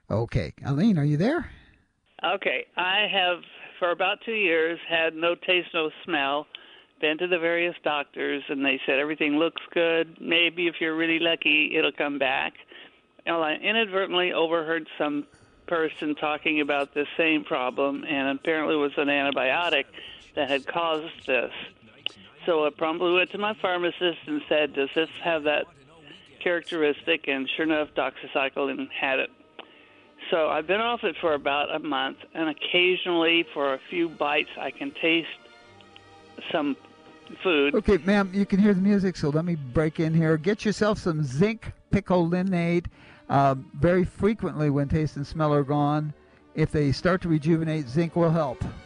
Okay. Eileen, are you there? Okay, I have for about 2 years had no taste, no smell. Been to the various doctors, and they said everything looks good. Maybe if you're really lucky, it'll come back. Well, I inadvertently overheard some person talking about the same problem, and apparently it was an antibiotic that had caused this. So I promptly went to my pharmacist and said, "Does this have that characteristic?" And sure enough, doxycycline had it. So I've been off it for about a month, and occasionally for a few bites I can taste some food. Okay, ma'am, you can hear the music, so let me break in here. Get yourself some zinc picolinate. Very frequently when taste and smell are gone, if they start to rejuvenate, zinc will help.